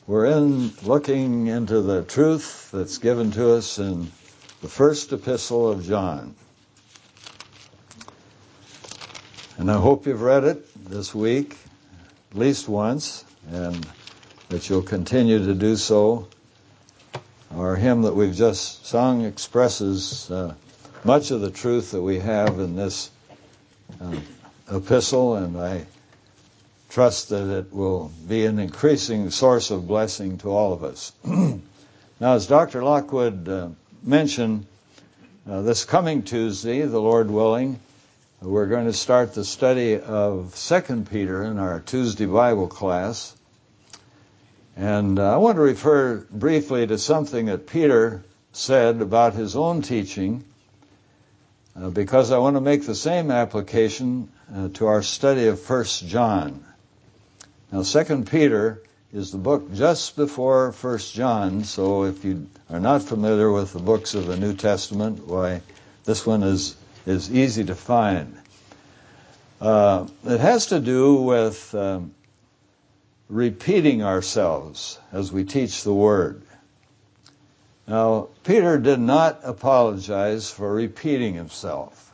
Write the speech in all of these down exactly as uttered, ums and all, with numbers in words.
We're in looking into the truth that's given to us in the first epistle of John. And I hope you've read it this week, at least once, and that you'll continue to do so. Our hymn that we've just sung expresses uh, much of the truth that we have in this uh, epistle, and I trust that it will be an increasing source of blessing to all of us. Now, as Doctor Lockwood uh, mentioned, uh, this coming Tuesday, the Lord willing, we're going to start the study of Second Peter in our Tuesday Bible class. And uh, I want to refer briefly to something that Peter said about his own teaching, uh, because I want to make the same application uh, to our study of First John. Now, Second Peter is the book just before First John, so if you are not familiar with the books of the New Testament, why, this one is, is easy to find. Uh, it has to do with um, repeating ourselves as we teach the Word. Now, Peter did not apologize for repeating himself.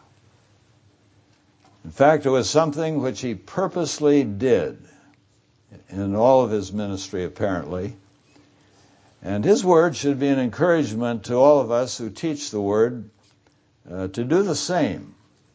In fact, it was something which he purposely did in all of his ministry, apparently. And his word should be an encouragement to all of us who teach the Word uh, to do the same.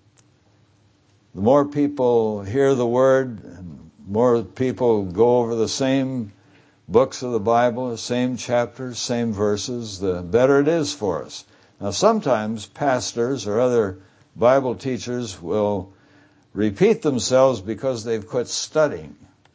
The more people hear the Word, and more people go over the same books of the Bible, the same chapters, same verses, the better it is for us. Now, sometimes pastors or other Bible teachers will repeat themselves because they've quit studying.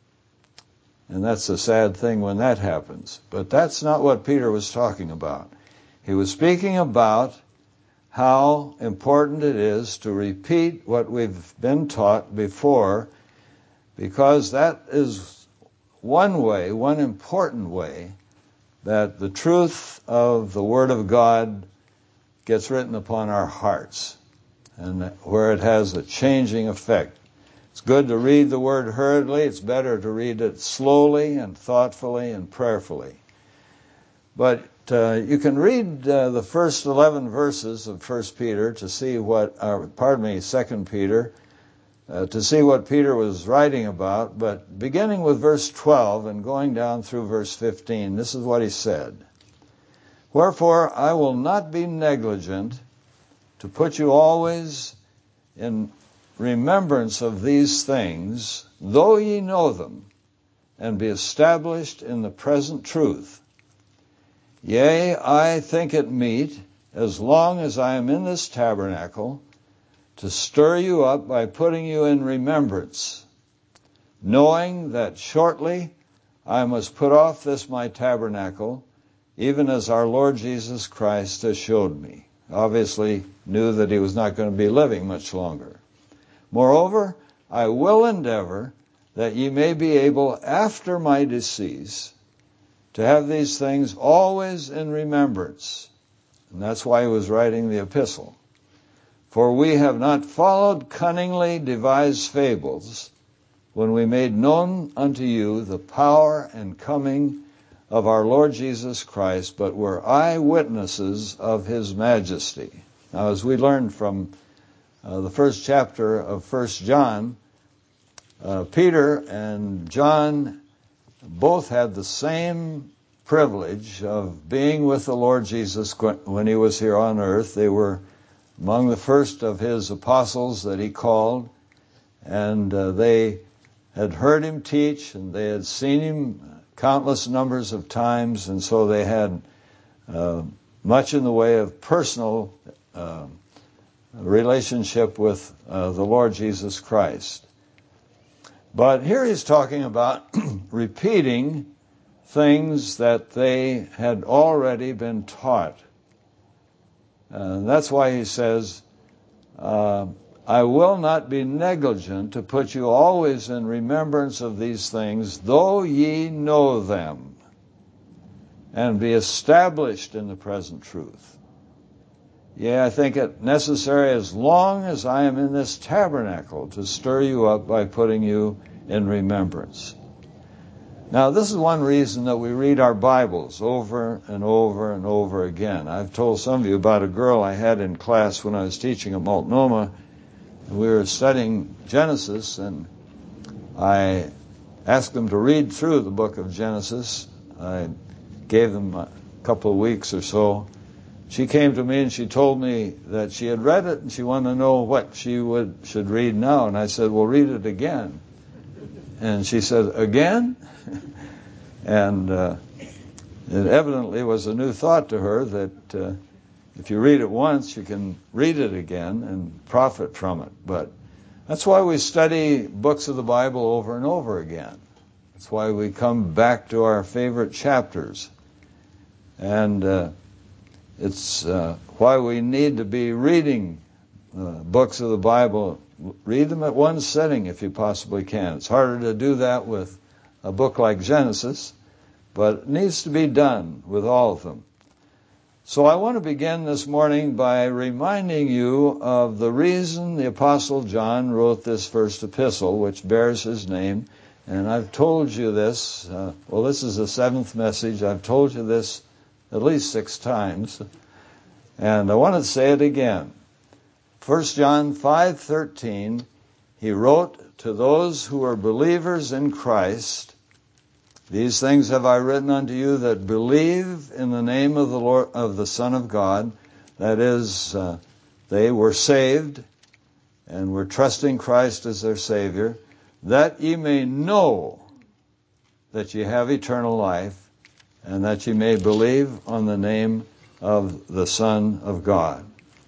And that's a sad thing when that happens. But that's not what Peter was talking about. He was speaking about how important it is to repeat what we've been taught before, because that is one way, one important way, that the truth of the Word of God gets written upon our hearts, and where it has a changing effect. It's good to read the Word hurriedly. It's better to read it slowly and thoughtfully and prayerfully. But uh, you can read uh, the first eleven verses of First Peter to see what, uh, pardon me, Second Peter, uh, to see what Peter was writing about. But beginning with verse twelve and going down through verse fifteen, this is what he said. Wherefore I will not be negligent to put you always in remembrance of these things, though ye know them, and be established in the present truth. Yea, I think it meet, as long as I am in this tabernacle, to stir you up by putting you in remembrance, knowing that shortly I must put off this my tabernacle, even as our Lord Jesus Christ has showed me. Obviously knew that he was not going to be living much longer. Moreover, I will endeavor that ye may be able, after my decease, to have these things always in remembrance. And that's why he was writing the epistle. For we have not followed cunningly devised fables, when we made known unto you the power and coming of our Lord Jesus Christ, but were eyewitnesses of his majesty. Now, as we learned from Uh, the first chapter of First John, uh, Peter and John both had the same privilege of being with the Lord Jesus when he was here on earth. They were among the first of his apostles that he called, and uh, they had heard him teach, and they had seen him countless numbers of times, and so they had uh, much in the way of personal uh, relationship with uh, the Lord Jesus Christ. But here he's talking about repeating things that they had already been taught. Uh, that's why he says, uh, I will not be negligent to put you always in remembrance of these things, though ye know them, and be established in the present truth. Yea, I think it necessary, as long as I am in this tabernacle, to stir you up by putting you in remembrance. Now, this is one reason that we read our Bibles over and over and over again. I've told some of you about a girl I had in class when I was teaching at Multnomah. We were studying Genesis, and I asked them to read through the book of Genesis. I gave them a couple of weeks or so. She came to me and she told me that she had read it and she wanted to know what she would should read now. And I said, well, read it again. And she said, again? And uh, it evidently was a new thought to her that uh, if you read it once, you can read it again and profit from it. But that's why we study books of the Bible over and over again. That's why we come back to our favorite chapters. And uh, it's uh, why we need to be reading uh, books of the Bible. Read them at one sitting if you possibly can. It's harder to do that with a book like Genesis, but it needs to be done with all of them. So I want to begin this morning by reminding you of the reason the Apostle John wrote this first epistle, which bears his name. And I've told you this, uh, well, this is the seventh message. I've told you this at least six times. And I want to say it again. First John five thirteen, he wrote to those who are believers in Christ, these things have I written unto you that believe in the name of the Lord, of the Son of God. That is, uh, they were saved and were trusting Christ as their Savior, that ye may know that ye have eternal life, and that ye may believe on the name of the Son of God.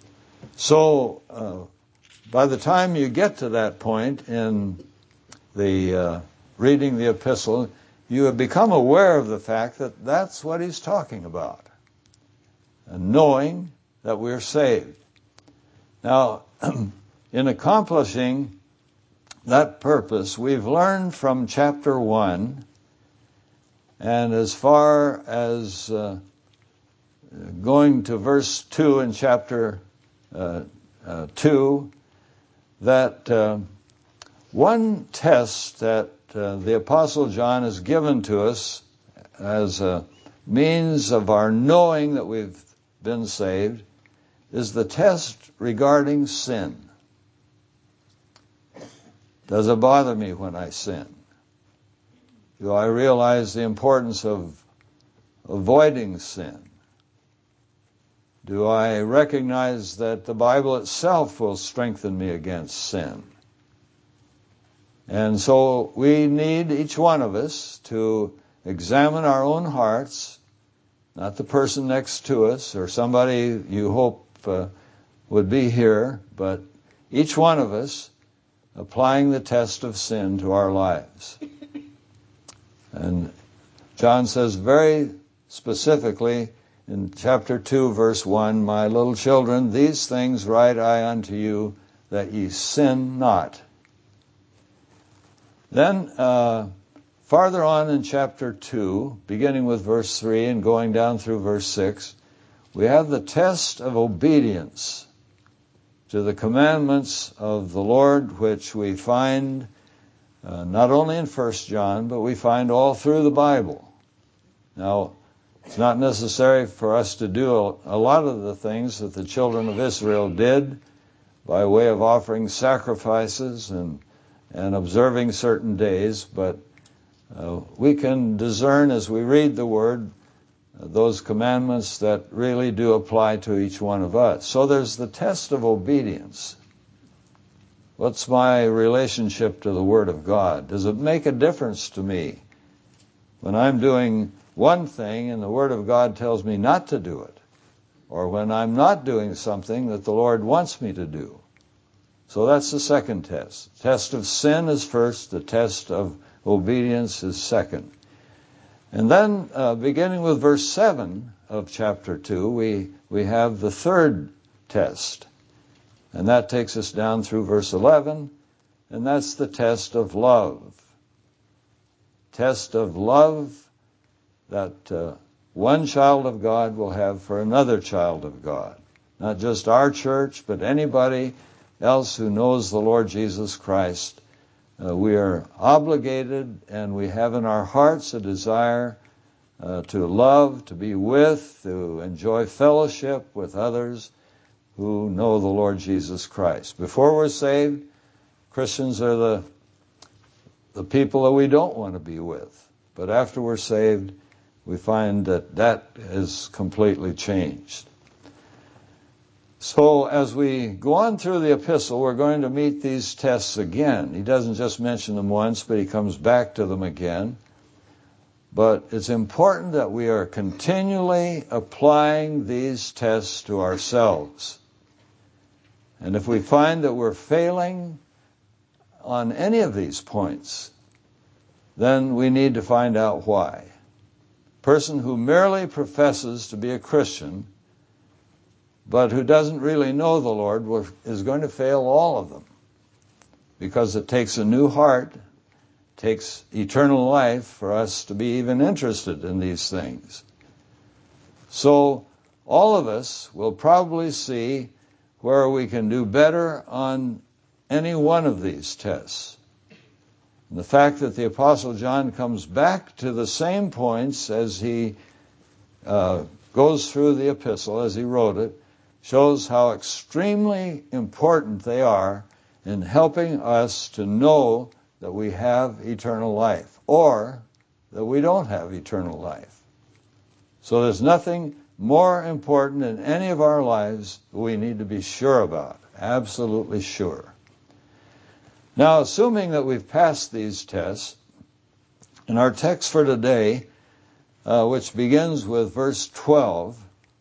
So, uh, by the time you get to that point in the uh, reading the epistle, you have become aware of the fact that that's what he's talking about, and knowing that we're saved. Now, in accomplishing that purpose, we've learned from chapter one, and as far as uh, going to verse two in chapter uh, uh, two, that uh, one test that uh, the Apostle John has given to us as a means of our knowing that we've been saved is the test regarding sin. Does it bother me when I sin? Do I realize the importance of avoiding sin? Do I recognize that the Bible itself will strengthen me against sin? And so we need, each one of us, to examine our own hearts, not the person next to us or somebody you hope uh, would be here, but each one of us applying the test of sin to our lives. And John says very specifically in chapter two, verse one, my little children, these things write I unto you, that ye sin not. Then, uh, farther on in chapter two, beginning with verse three and going down through verse six, we have the test of obedience to the commandments of the Lord, which we find uh, not only in First John, but we find all through the Bible. Now, it's not necessary for us to do a lot of the things that the children of Israel did by way of offering sacrifices and and observing certain days, but uh, we can discern as we read the Word uh, those commandments that really do apply to each one of us. So there's the test of obedience. What's my relationship to the Word of God? Does it make a difference to me when I'm doing one thing and the Word of God tells me not to do it, or when I'm not doing something that the Lord wants me to do? So that's the second test. The test of sin is first, the test of obedience is second. And then, uh, beginning with verse seven of chapter two, we, we have the third test. And that takes us down through verse eleven, and that's the test of love. Test of love that uh, one child of God will have for another child of God. Not just our church, but anybody else who knows the Lord Jesus Christ Uh, we are obligated, and we have in our hearts a desire uh, to love, to be with, to enjoy fellowship with others who know the Lord Jesus Christ. Before we're saved, Christians are the the people that we don't want to be with. But after we're saved, we find that that is completely changed. So as we go on through the epistle, we're going to meet these tests again. He doesn't just mention them once, but he comes back to them again. But it's important that we are continually applying these tests to ourselves. And if we find that we're failing on any of these points, then we need to find out why. A person who merely professes to be a Christian, but who doesn't really know the Lord, will, is going to fail all of them, because it takes a new heart, takes eternal life for us to be even interested in these things. So all of us will probably see where we can do better on any one of these tests. And the fact that the Apostle John comes back to the same points as he uh, goes through the epistle, as he wrote it, shows how extremely important they are in helping us to know that we have eternal life, or that we don't have eternal life. So there's nothing more important in any of our lives that we need to be sure about, absolutely sure. Now, assuming that we've passed these tests, in our text for today, uh, which begins with verse twelve,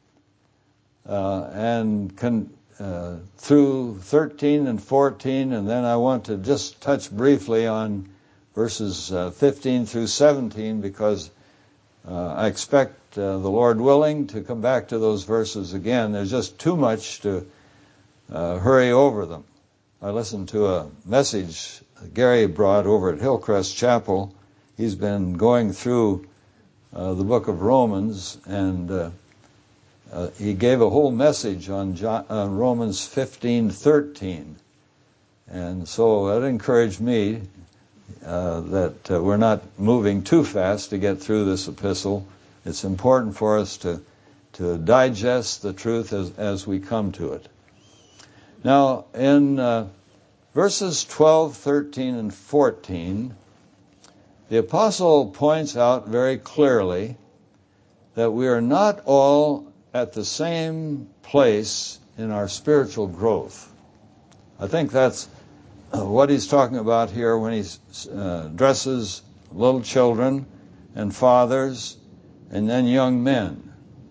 uh, and con- uh, through thirteen and fourteen, and then I want to just touch briefly on verses uh, fifteen through seventeen, because uh, I expect, uh, the Lord willing, to come back to those verses again. There's just too much to uh, hurry over them. I listened to a message Gary brought over at Hillcrest Chapel. He's been going through uh, the book of Romans, and uh, uh, he gave a whole message on John, uh, Romans fifteen thirteen. And so that encouraged me uh, that uh, we're not moving too fast to get through this epistle. It's important for us to, to digest the truth as, as we come to it. Now, in uh, verses twelve, thirteen, and fourteen, the apostle points out very clearly that we are not all at the same place in our spiritual growth. I think that's what he's talking about here when he uh, addresses little children and fathers and then young men.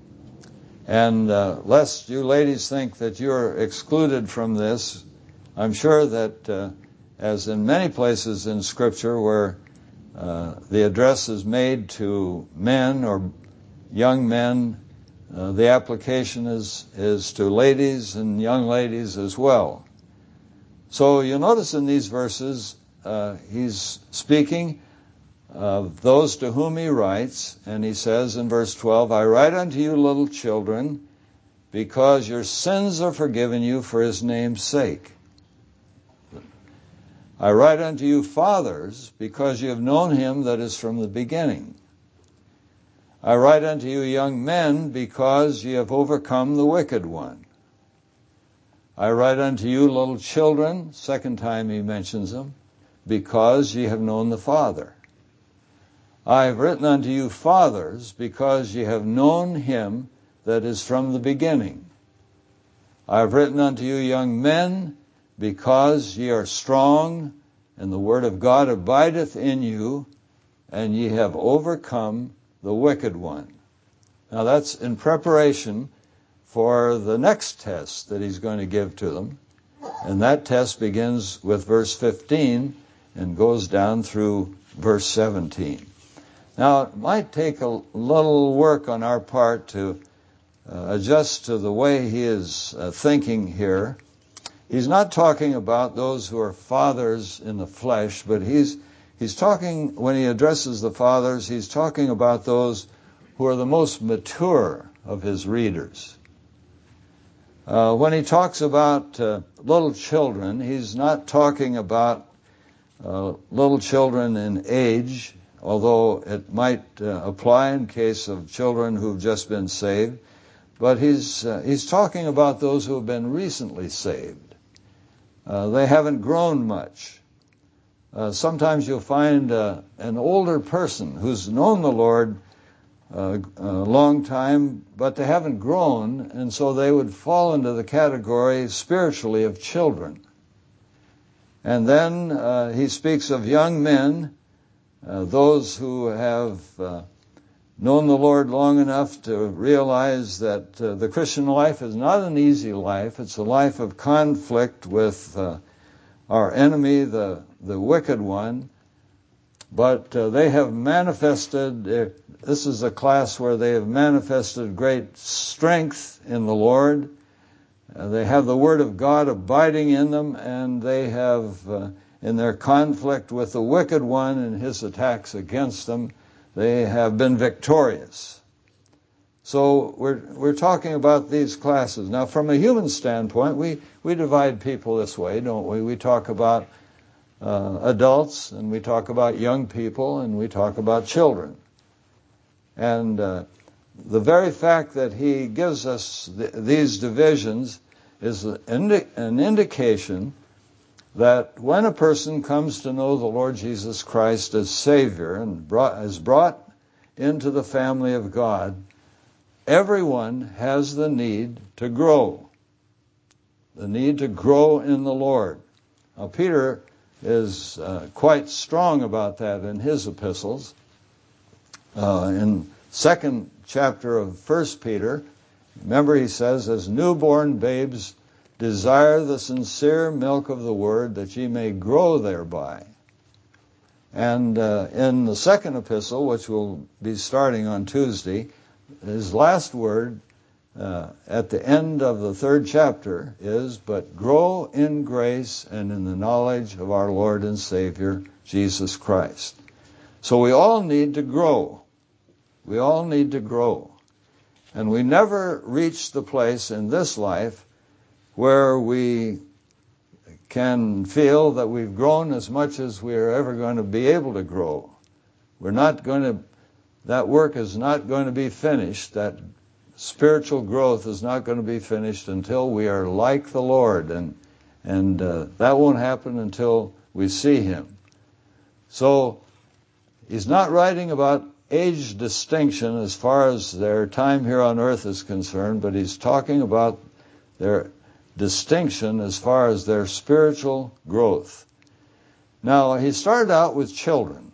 And uh, lest you ladies think that you're excluded from this, I'm sure that uh, as in many places in Scripture where uh, the address is made to men or young men, uh, the application is, is to ladies and young ladies as well. So you'll notice in these verses, uh, he's speaking of those to whom he writes, and he says in verse twelve, I write unto you, little children, because your sins are forgiven you for his name's sake. I write unto you, fathers, because you have known him that is from the beginning. I write unto you, young men, because ye have overcome the wicked one. I write unto you, little children, second time he mentions them, because ye have known the Father. I have written unto you, fathers, because ye have known him that is from the beginning. I have written unto you, young men, because ye are strong, and the word of God abideth in you, and ye have overcome the wicked one. Now that's in preparation for the next test that he's going to give to them. And that test begins with verse fifteen and goes down through verse seventeen. Now, it might take a little work on our part to uh, adjust to the way he is uh, thinking here. He's not talking about those who are fathers in the flesh, but he's he's talking, when he addresses the fathers, he's talking about those who are the most mature of his readers. Uh, when he talks about uh, little children, he's not talking about uh, little children in age, although it might uh, apply in case of children who've just been saved. But he's uh, he's talking about those who have been recently saved. Uh, they haven't grown much. Uh, sometimes you'll find uh, an older person who's known the Lord uh, a long time, but they haven't grown, and so they would fall into the category spiritually of children. And then uh, he speaks of young men, uh, those who have uh, known the Lord long enough to realize that uh, the Christian life is not an easy life. It's a life of conflict with uh, our enemy, the, the wicked one. But uh, they have manifested, uh, this is a class where they have manifested great strength in the Lord. Uh, they have the Word of God abiding in them, and they have, uh, in their conflict with the wicked one and his attacks against them, they have been victorious. So we're we're talking about these classes. Now, from a human standpoint, we, we divide people this way, don't we? We talk about uh, adults, and we talk about young people, and we talk about children. And uh, the very fact that he gives us th- these divisions is an, indi- an indication that when a person comes to know the Lord Jesus Christ as Savior and brought, is brought into the family of God, everyone has the need to grow, the need to grow in the Lord. Now, Peter is uh, quite strong about that in his epistles. Uh, in second chapter of First Peter, remember he says, as newborn babes, desire the sincere milk of the word, that ye may grow thereby. And uh, in the second epistle, which we'll be starting on Tuesday, his last word uh, at the end of the third chapter is, but grow in grace and in the knowledge of our Lord and Savior, Jesus Christ. So we all need to grow. We all need to grow. And we never reach the place in this life where we can feel that we've grown as much as we are ever going to be able to grow. We're not going to, that work is not going to be finished, that spiritual growth is not going to be finished until we are like the Lord, and and uh, that won't happen until we see Him. So he's not writing about age distinction as far as their time here on earth is concerned, but he's talking about their distinction as far as their spiritual growth. Now, he started out with children.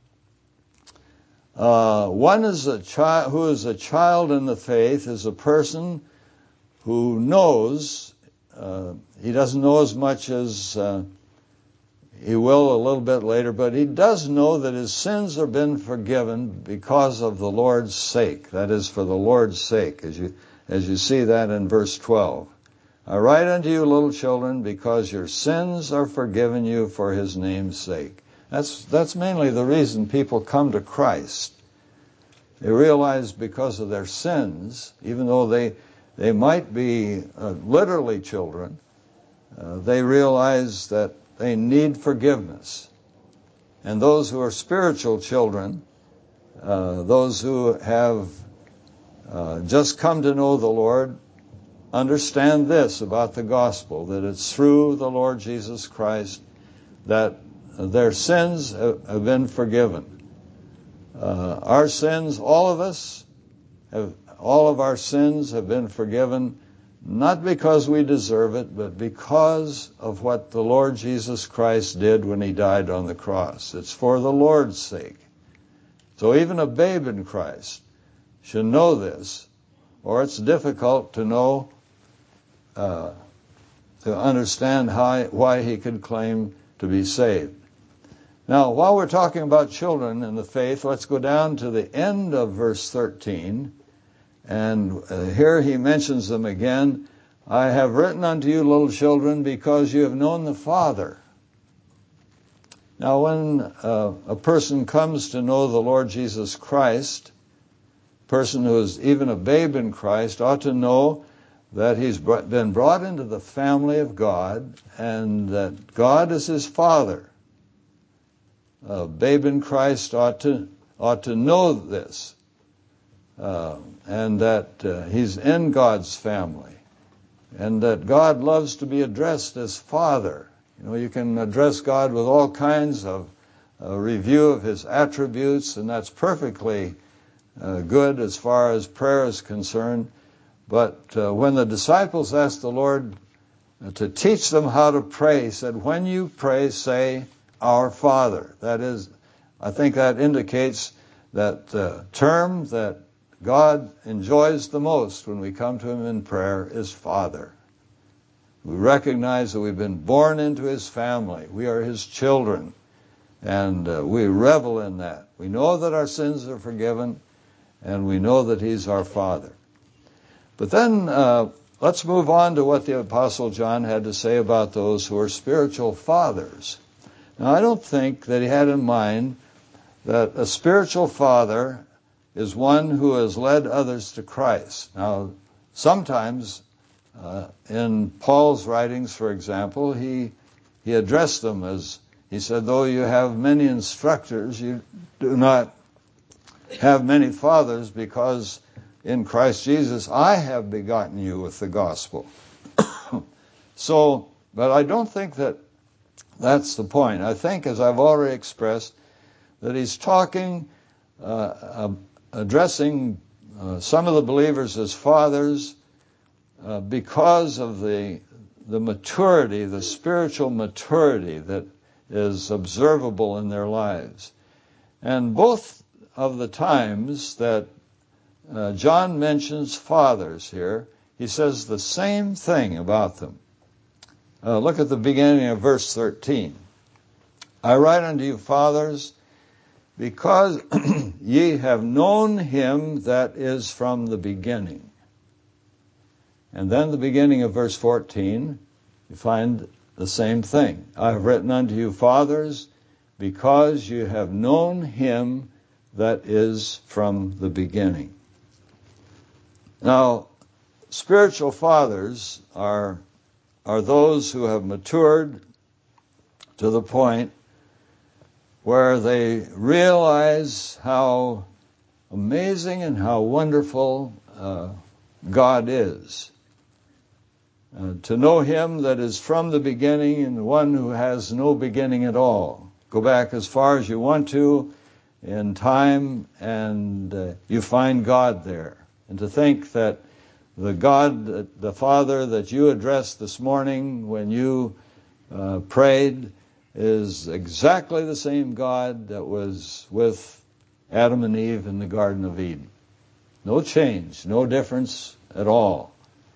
Uh, one is a child who is a child in the faith is a person who knows. Uh, he doesn't know as much as uh, he will a little bit later, but he does know that his sins have been forgiven because of the Lord's sake. That is, for the Lord's sake, as you as you see that in verse twelve. I write unto you, little children, because your sins are forgiven you for His name's sake. That's that's mainly the reason people come to Christ. They realize because of their sins, even though they they might be uh, literally children, uh, they realize that they need forgiveness. And those who are spiritual children, uh, those who have uh, just come to know the Lord, understand this about the gospel, that it's through the Lord Jesus Christ that their sins have been forgiven. Uh, our sins, all of us, have, all of our sins have been forgiven, not because we deserve it, but because of what the Lord Jesus Christ did when He died on the cross. It's for the Lord's sake. So even a babe in Christ should know this, or it's difficult to know Uh, to understand how, why he could claim to be saved. Now, while we're talking about children in the faith, let's go down to the end of verse thirteen. And uh, here he mentions them again. I have written unto you, little children, because you have known the Father. Now, when uh, a person comes to know the Lord Jesus Christ, a person who is even a babe in Christ ought to know that he's been brought into the family of God, and that God is his Father. a babe in Christ ought to ought to know this, uh, and that uh, he's in God's family, and that God loves to be addressed as Father. You know, you can address God with all kinds of uh, review of his attributes, and that's perfectly uh, good as far as prayer is concerned. But uh, when the disciples asked the Lord to teach them how to pray, he said, when you pray, say, Our Father. That is, I think that indicates that the term that God enjoys the most when we come to him in prayer is Father. We recognize that we've been born into his family. We are his children, and uh, we revel in that. We know that our sins are forgiven, and we know that he's our Father. But then uh, let's move on to what the Apostle John had to say about those who are spiritual fathers. Now, I don't think that he had in mind that a spiritual father is one who has led others to Christ. Now, sometimes uh, in Paul's writings, for example, he he addressed them as, he said, though you have many instructors, you do not have many fathers, because in Christ Jesus I have begotten you with the gospel. So, but I don't think that that's the point. I think, as I've already expressed, that he's talking, uh, uh, addressing uh, some of the believers as fathers uh, because of the the maturity, the spiritual maturity that is observable in their lives. And both of the times that uh, John mentions fathers here, he says the same thing about them. Uh, look at the beginning of verse thirteen. I write unto you, fathers, because ye have known him that is from the beginning. And then the beginning of verse fourteen, you find the same thing. I have written unto you, fathers, because you have known him that is from the beginning. Now, spiritual fathers are are those who have matured to the point where they realize how amazing and how wonderful uh, God is. Uh, to know him that is from the beginning and the one who has no beginning at all. Go back as far as you want to in time, and uh, you find God there. And to think that the God, the Father that you addressed this morning when you uh, prayed, is exactly the same God that was with Adam and Eve in the Garden of Eden. No change, no difference at all.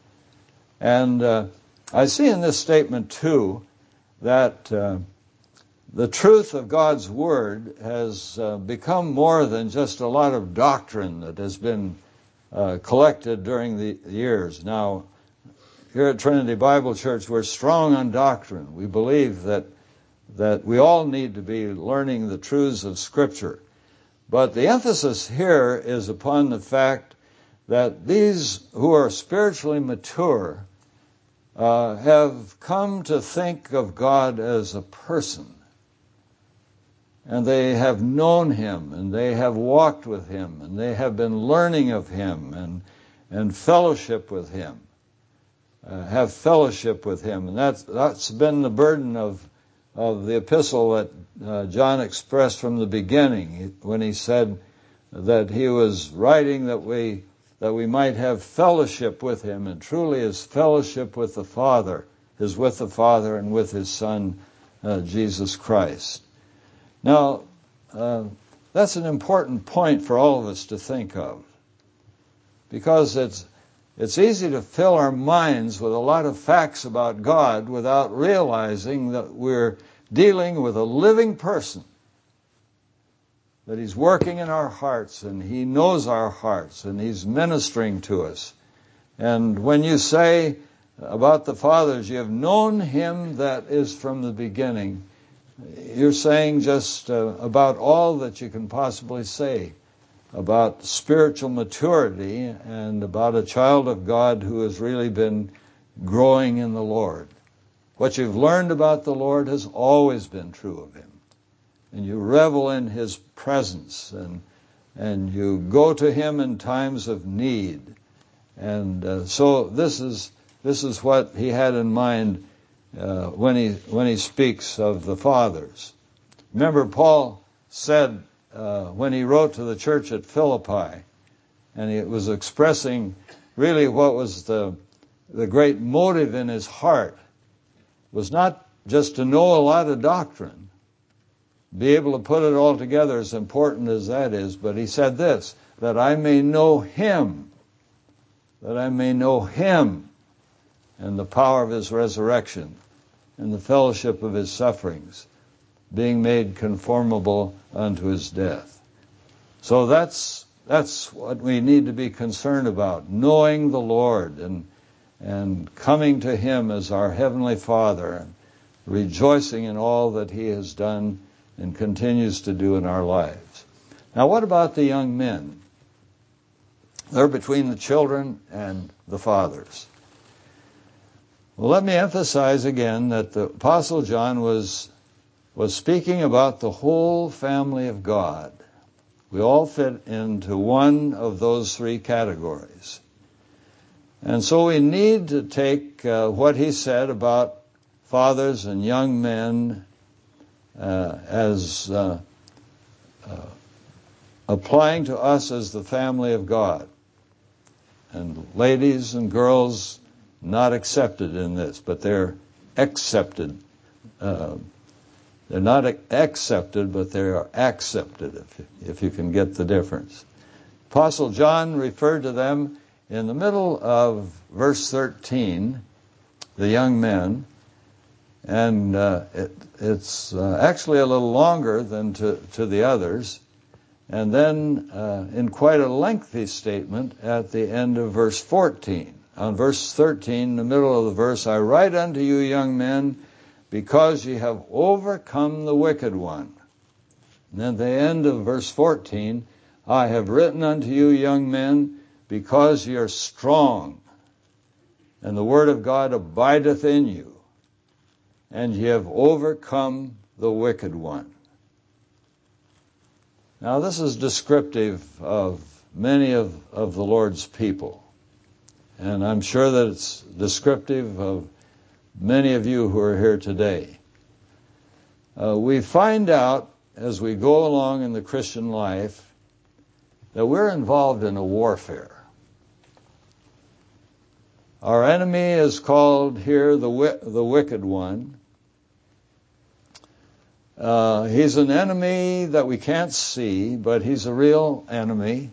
And uh, I see in this statement, too, that uh, the truth of God's Word has uh, become more than just a lot of doctrine that has been uh, collected during the years. Now, here at Trinity Bible Church, we're strong on doctrine. We believe that that we all need to be learning the truths of Scripture. But the emphasis here is upon the fact that these who are spiritually mature uh, have come to think of God as a person. And they have known him, and they have walked with him, and they have been learning of him and and fellowship with him, uh, have fellowship with him. And that's, that's been the burden of of the epistle that uh, John expressed from the beginning when he said that he was writing that we that we might have fellowship with him, and truly his fellowship with the Father is with the Father and with his Son, uh, Jesus Christ. Now, uh, that's an important point for all of us to think of, because it's it's easy to fill our minds with a lot of facts about God without realizing that we're dealing with a living person, that he's working in our hearts, and he knows our hearts, and he's ministering to us. And when you say about the fathers, you have known him that is from the beginning, you're saying just uh, about all that you can possibly say about spiritual maturity and about a child of God who has really been growing in the Lord. What you've learned about the Lord has always been true of him. and you revel in His presence, and and you go to Him in times of need. And uh, so this is this is what he had in mind uh, when he when he speaks of the fathers. Remember, Paul said uh, when he wrote to the church at Philippi, and he was expressing really what was the the great motive in his heart, was not just to know a lot of doctrine, be able to put it all together, as important as that is, but he said this, that I may know Him, that I may know Him and the power of His resurrection and the fellowship of His sufferings, being made conformable unto His death. So that's that's what we need to be concerned about, knowing the Lord and and coming to Him as our Heavenly Father, and rejoicing in all that He has done and continues to do in our lives. Now, what about the young men? They're between the children and the fathers. Well, let me emphasize again that the Apostle John was was speaking about the whole family of God. We all fit into one of those three categories. And so we need to take uh, what he said about fathers and young men uh, as uh, uh, applying to us as the family of God. And ladies and girls not accepted in this, but they're accepted. Uh, they're not accepted, but they are accepted, if, if you can get the difference. Apostle John referred to them in the middle of verse thirteen, the young men, and uh, it, it's uh, actually a little longer than to, to the others, and then uh, in quite a lengthy statement at the end of verse fourteen. On verse thirteen, in the middle of the verse, I write unto you, young men, because ye have overcome the wicked one. And at the end of verse fourteen, I have written unto you, young men, because ye are strong, and the word of God abideth in you, and ye have overcome the wicked one. Now, this is descriptive of many of, of the Lord's people, and I'm sure that it's descriptive of many of you who are here today. Uh, we find out as we go along in the Christian life that we're involved in a warfare. Our enemy is called here the wi- the wicked one. Uh, he's an enemy that we can't see, but he's a real enemy.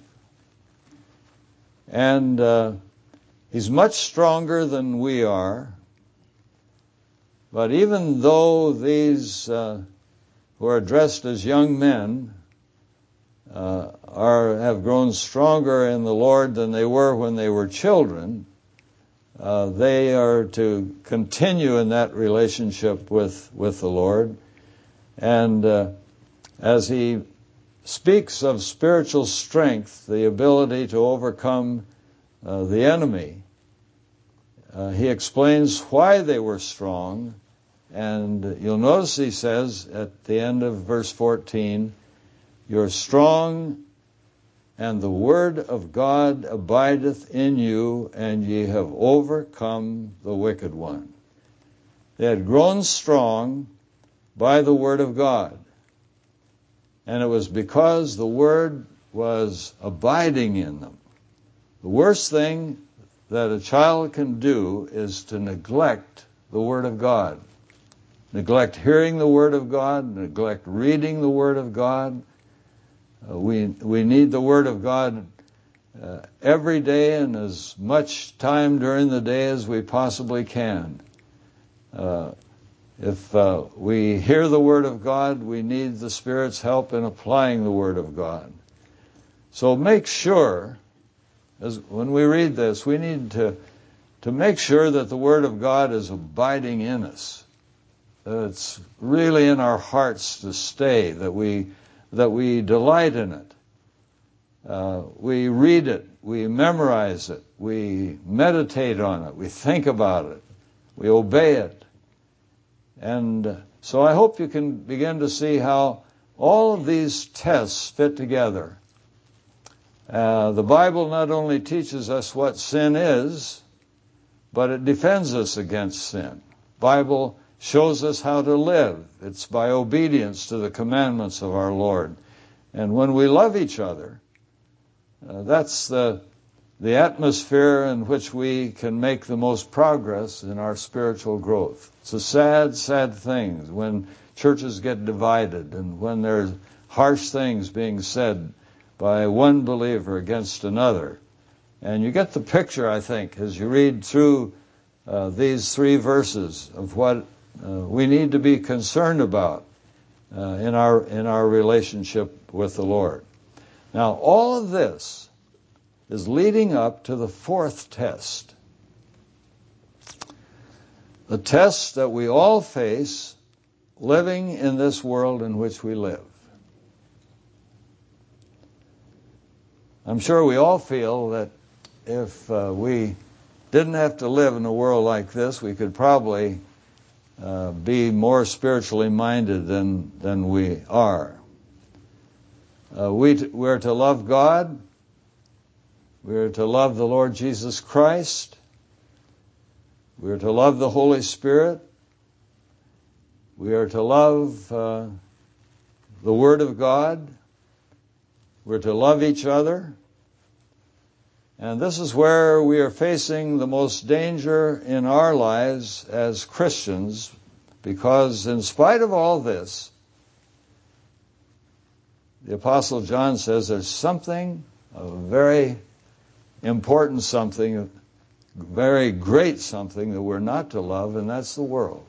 And uh, he's much stronger than we are. But even though these uh, who are dressed as young men uh, are have grown stronger in the Lord than they were when they were children, Uh, they are to continue in that relationship with, with the Lord. And uh, as he speaks of spiritual strength, the ability to overcome uh, the enemy, uh, he explains why they were strong. And you'll notice he says at the end of verse fourteen, you're strong, and the word of God abideth in you, and ye have overcome the wicked one. They had grown strong by the word of God. And it was because the word was abiding in them. The worst thing that a child can do is to neglect the word of God. Neglect hearing the word of God, neglect reading the word of God. Uh, we we need the Word of God uh, every day and as much time during the day as we possibly can. Uh, if uh, we hear the Word of God, we need the Spirit's help in applying the Word of God. So make sure, as when we read this, we need to to make sure that the Word of God is abiding in us, that it's really in our hearts to stay, that we that we delight in it. Uh, we read it, we memorize it, we meditate on it, we think about it, we obey it. And uh, so I hope you can begin to see how all of these tests fit together. Uh, the Bible not only teaches us what sin is, but it defends us against sin. The Bible shows us how to live. It's by obedience to the commandments of our Lord. And when we love each other, uh, that's the, the atmosphere in which we can make the most progress in our spiritual growth. It's a sad, sad thing when churches get divided and when there's harsh things being said by one believer against another. And you get the picture, I think, as you read through uh, these three verses of what uh, we need to be concerned about uh, in our in our relationship with the Lord. Now, all of this is leading up to the fourth test. The test that we all face living in this world in which we live. I'm sure we all feel that if uh, we didn't have to live in a world like this, we could probably uh, be more spiritually minded than than we are. Uh, we t- we're to love God. We're to love the Lord Jesus Christ. We're to love the Holy Spirit. We are to love uh, the Word of God. We're to love each other. And this is where we are facing the most danger in our lives as Christians, because in spite of all this, the Apostle John says there's something, a very important something, a very great something that we're not to love, and that's the world.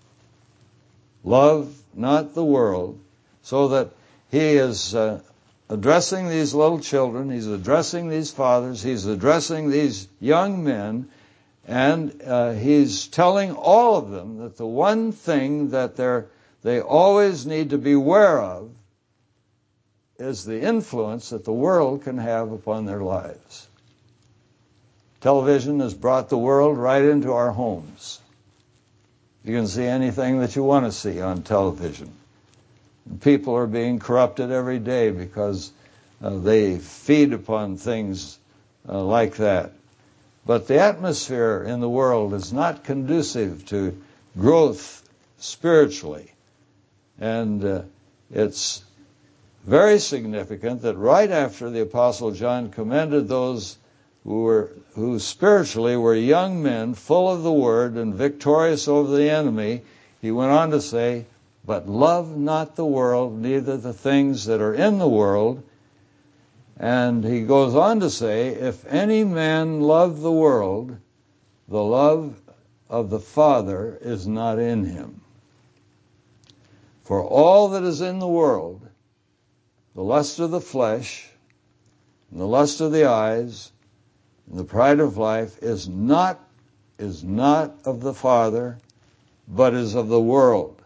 Love not the world, so that he is uh, addressing these little children, he's addressing these fathers, he's addressing these young men, and uh, he's telling all of them that the one thing that they're, they always need to beware of is the influence that the world can have upon their lives. Television has brought the world right into our homes. You can see anything that you want to see on television. People are being corrupted every day because uh, they feed upon things uh, like that. But the atmosphere in the world is not conducive to growth spiritually. And uh, it's very significant that right after the Apostle John commended those who were who spiritually were young men, full of the Word and victorious over the enemy, he went on to say, but love not the world, neither the things that are in the world. And he goes on to say, if any man love the world, the love of the Father is not in him. For all that is in the world, the lust of the flesh, and the lust of the eyes, and the pride of life is not, is not of the Father, but is of the world.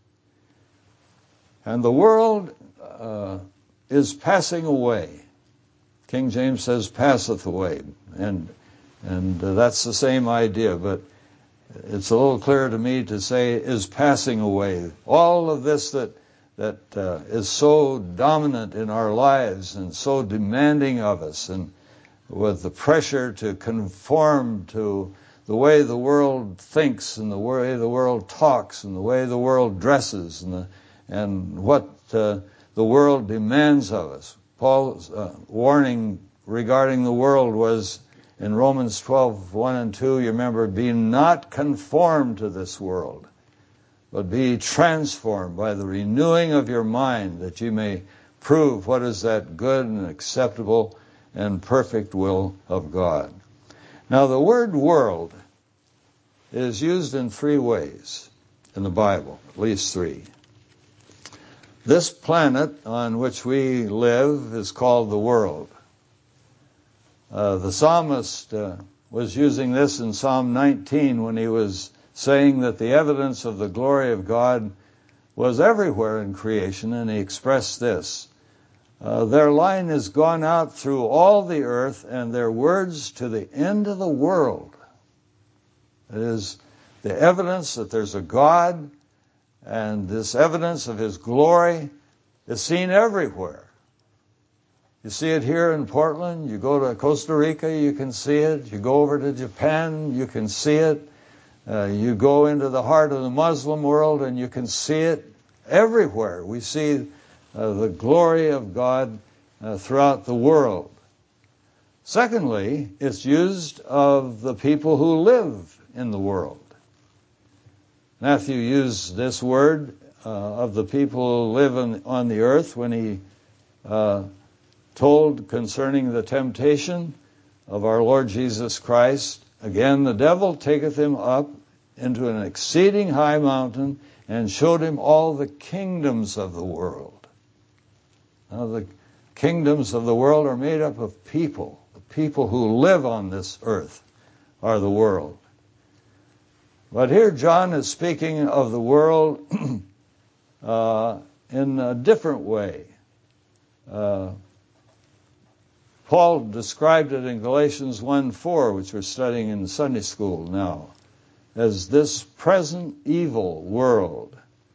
And the world uh, is passing away. King James says, passeth away. And and uh, that's the same idea, but it's a little clearer to me to say is passing away. All of this that that uh, is so dominant in our lives and so demanding of us, and with the pressure to conform to the way the world thinks and the way the world talks and the way the world dresses and the, and what uh, the world demands of us. Paul's uh, warning regarding the world was in Romans twelve, one and two, you remember, be not conformed to this world, but be transformed by the renewing of your mind, that you may prove what is that good and acceptable and perfect will of God. Now, the word world is used in three ways in the Bible, at least three. This planet on which we live is called the world. Uh, the psalmist uh, was using this in Psalm nineteen when he was saying that the evidence of the glory of God was everywhere in creation, and he expressed this. Uh, their line has gone out through all the earth, and their words to the end of the world. It is the evidence that there's a God, and this evidence of His glory It's seen everywhere. You see it here in Portland. You go to Costa Rica, you can see it. You go over to Japan, you can see it. Uh, you go into the heart of the Muslim world, and you can see it everywhere. We see uh, the glory of God uh, throughout the world. Secondly, it's used of the people who live in the world. Matthew used this word uh, of the people who live in, on the earth when he uh, told concerning the temptation of our Lord Jesus Christ. Again, the devil taketh him up into an exceeding high mountain and showed him all the kingdoms of the world. Now, the kingdoms of the world are made up of people. The people who live on this earth are the world. But here John is speaking of the world uh, in a different way. Uh, Paul described it in Galatians one four, which we're studying in Sunday school now, as this present evil world.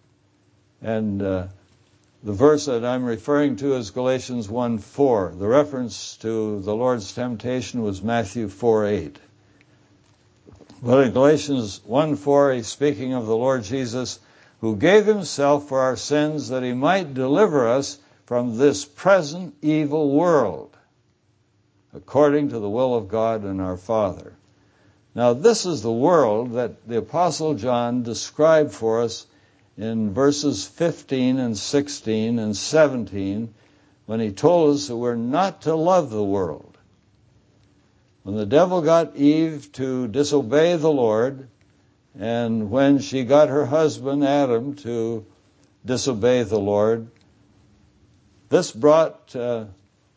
And uh, the verse that I'm referring to is Galatians one four. The reference to the Lord's temptation was Matthew four eight. But in Galatians one four, he's speaking of the Lord Jesus, who gave himself for our sins that he might deliver us from this present evil world, according to the will of God and our Father. Now, this is the world that the Apostle John described for us in verses fifteen and sixteen and seventeen, when he told us that we're not to love the world. When the devil got Eve to disobey the Lord, and when she got her husband Adam to disobey the Lord, this brought uh,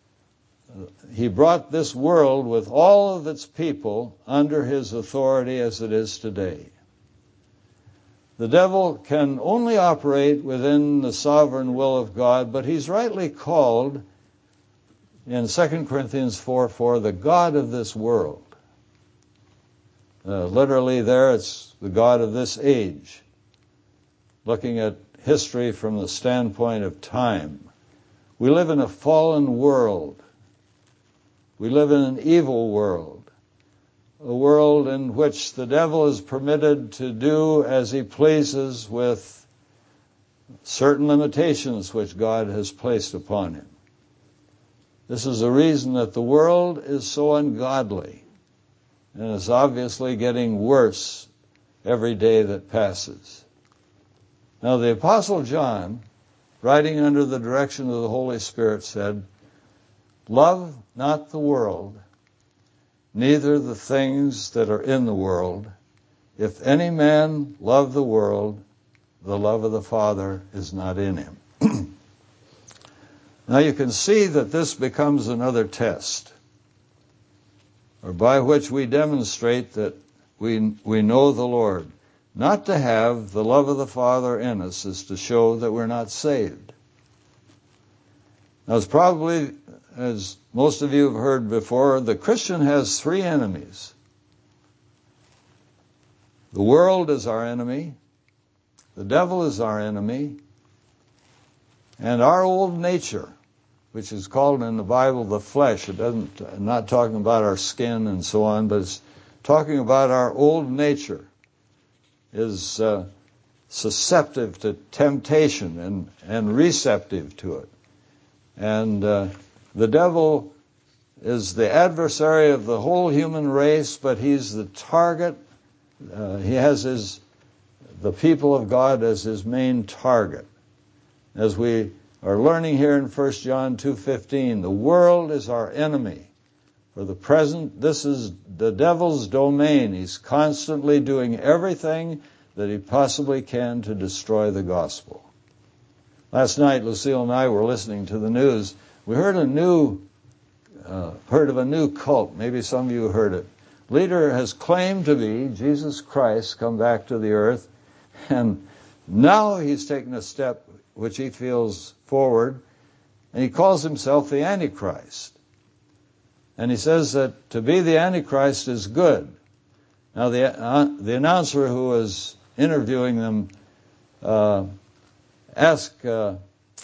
he brought this world with all of its people under his authority as it is today. The devil can only operate within the sovereign will of God, but he's rightly called in Second Corinthians four four, the God of this world. Uh, literally there, it's the God of this age. Looking at history from the standpoint of time. We live in a fallen world. We live in an evil world. A world in which the devil is permitted to do as he pleases with certain limitations which God has placed upon him. This is the reason that the world is so ungodly and is obviously getting worse every day that passes. Now, the Apostle John, writing under the direction of the Holy Spirit, said, "Love not the world, neither the things that are in the world. If any man love the world, the love of the Father is not in him." Now you can see that this becomes another test, or by which we demonstrate that we we know the Lord. Not to have the love of the Father in us is to show that we're not saved. Now, as probably, as most of you have heard before, the Christian has three enemies. The world is our enemy, the devil is our enemy, and our old nature, which is called in the Bible the flesh. It doesn't, I'm not talking about our skin and so on, but it's talking about our old nature, is uh, susceptible to temptation and, and receptive to it. And uh, the devil is the adversary of the whole human race, but he's the target. Uh, he has his the people of God as his main target. As we are learning here in First John two fifteen, the world is our enemy. For the present, this is the devil's domain. He's constantly doing everything that he possibly can to destroy the gospel. Last night, Lucille and I were listening to the news. We heard a new, uh, heard of a new cult. Maybe some of you heard it. Leader has claimed to be Jesus Christ come back to the earth, and now he's taken a step which he feels forward, and he calls himself the Antichrist. And he says that to be the Antichrist is good. Now, the uh, the announcer who was interviewing them uh, asked uh,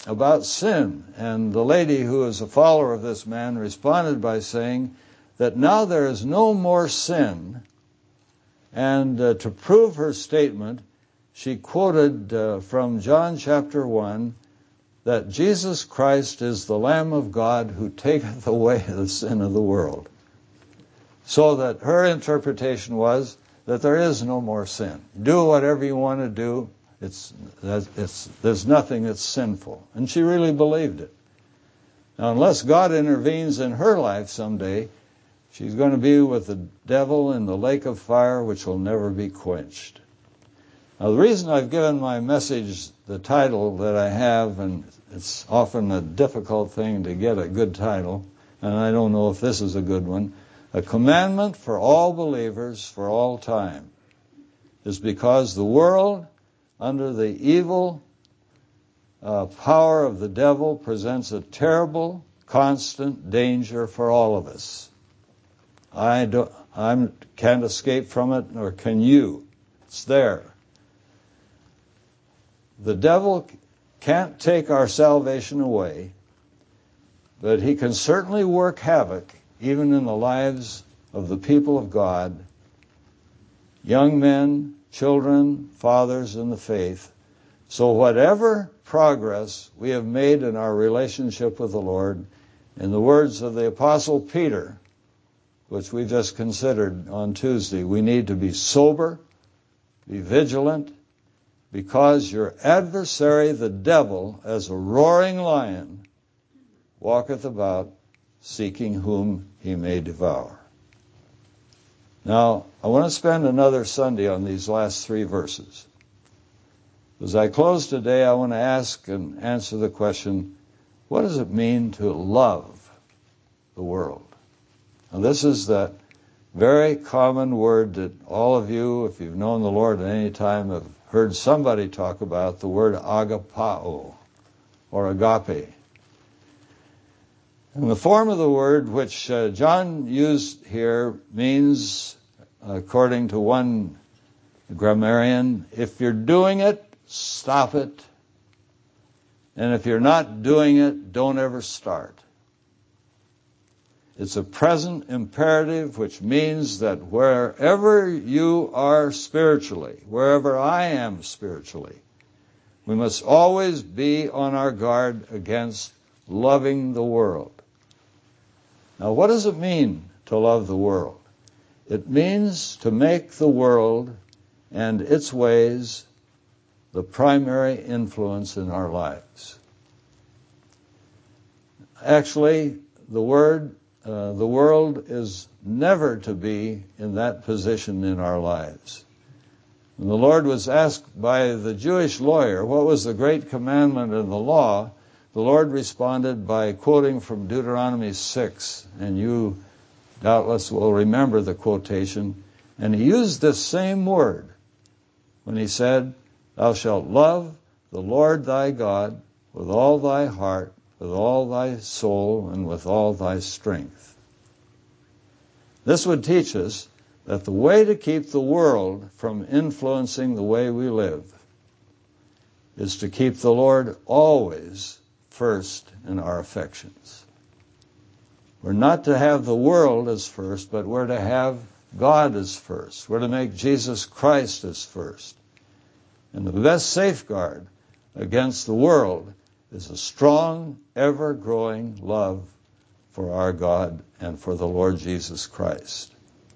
about sin. And the lady who is a follower of this man responded by saying that now there is no more sin. And uh, to prove her statement, she quoted uh, from John chapter one that Jesus Christ is the Lamb of God who taketh away the sin of the world. So that her interpretation was that there is no more sin. Do whatever you want to do. It's, it's, there's nothing that's sinful. And she really believed it. Now, unless God intervenes in her life someday, she's going to be with the devil in the lake of fire, which will never be quenched. Now, the reason I've given my message the title that I have, and it's often a difficult thing to get a good title, and I don't know if this is a good one, a commandment for all believers for all time, is because the world, under the evil uh, power of the devil, presents a terrible, constant danger for all of us. I don't, I can't escape from it, nor can you. It's there. The devil can't take our salvation away, but he can certainly work havoc even in the lives of the people of God, young men, children, fathers in the faith. So whatever progress we have made in our relationship with the Lord, in the words of the Apostle Peter, which we just considered on Tuesday, we need to be sober, be vigilant, because your adversary, the devil, as a roaring lion, walketh about, seeking whom he may devour. Now, I want to spend another Sunday on these last three verses. As I close today, I want to ask and answer the question, what does it mean to love the world? Now, this is the very common word that all of you, if you've known the Lord at any time, have heard somebody talk about, the word agapao, or agape. And the form of the word which uh, John used here means, according to one grammarian, if you're doing it, stop it. And if you're not doing it, don't ever start. It's a present imperative, which means that wherever you are spiritually, wherever I am spiritually, we must always be on our guard against loving the world. Now, what does it mean to love the world? It means to make the world and its ways the primary influence in our lives. Actually, the word, uh, the world is never to be in that position in our lives. When the Lord was asked by the Jewish lawyer what was the great commandment in the law, the Lord responded by quoting from Deuteronomy six, and you doubtless will remember the quotation, and he used this same word when he said, thou shalt love the Lord thy God with all thy heart, with all thy soul, and with all thy strength. This would teach us that the way to keep the world from influencing the way we live is to keep the Lord always first in our affections. We're not to have the world as first, but we're to have God as first. We're to make Jesus Christ as first. And the best safeguard against the world is a strong, ever-growing love for our God and for the Lord Jesus Christ.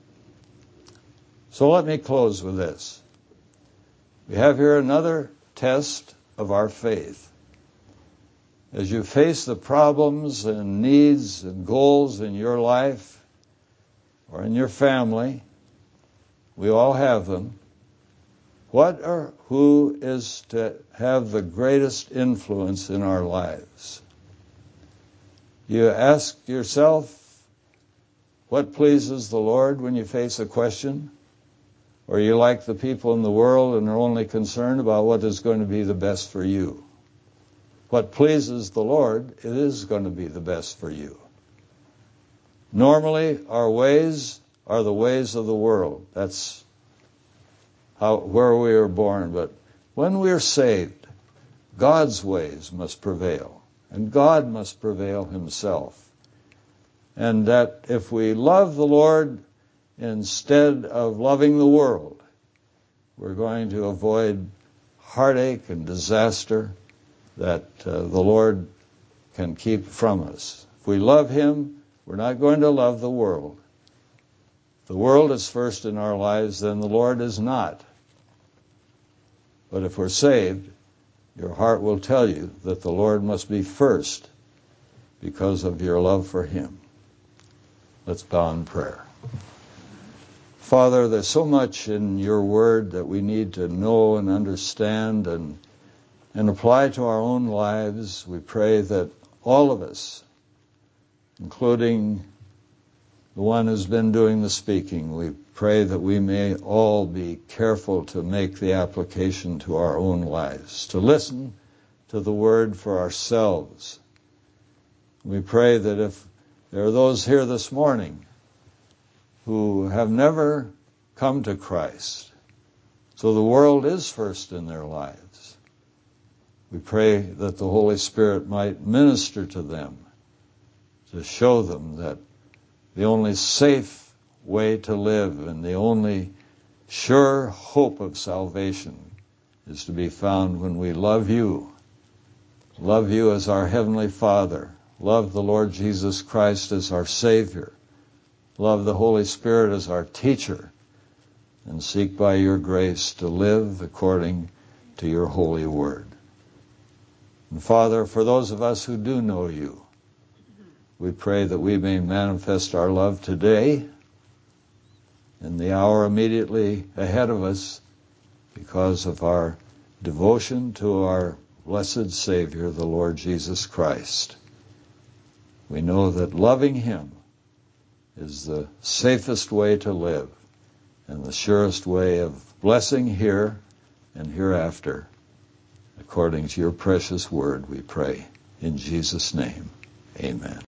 So let me close with this. We have here another test of our faith. As you face the problems and needs and goals in your life or in your family, we all have them. What or who is to have the greatest influence in our lives? You ask yourself, what pleases the Lord when you face a question? Or are you like the people in the world and are only concerned about what is going to be the best for you? What pleases the Lord, it is going to be the best for you. Normally, our ways are the ways of the world. That's how, where we are born. But when we are saved, God's ways must prevail, and God must prevail himself. And that if we love the Lord instead of loving the world, we're going to avoid heartache and disaster that uh, the Lord can keep from us. If we love him, we're not going to love the world. If the world is first in our lives, then the Lord is not. But if we're saved, your heart will tell you that the Lord must be first because of your love for him. Let's bow in prayer. Father, there's so much in your word that we need to know and understand and, and apply to our own lives. We pray that all of us, including the one who's been doing the speaking, we pray that we may all be careful to make the application to our own lives, to listen to the word for ourselves. We pray that if there are those here this morning who have never come to Christ, so the world is first in their lives, we pray that the Holy Spirit might minister to them to show them that the only safe way to live and the only sure hope of salvation is to be found when we love you, love you as our Heavenly Father, love the Lord Jesus Christ as our Savior, love the Holy Spirit as our teacher, and seek by your grace to live according to your holy word. And Father, for those of us who do know you, we pray that we may manifest our love today, in the hour immediately ahead of us, because of our devotion to our blessed Savior, the Lord Jesus Christ. We know that loving him is the safest way to live and the surest way of blessing here and hereafter. According to your precious word, we pray. In Jesus' name, amen.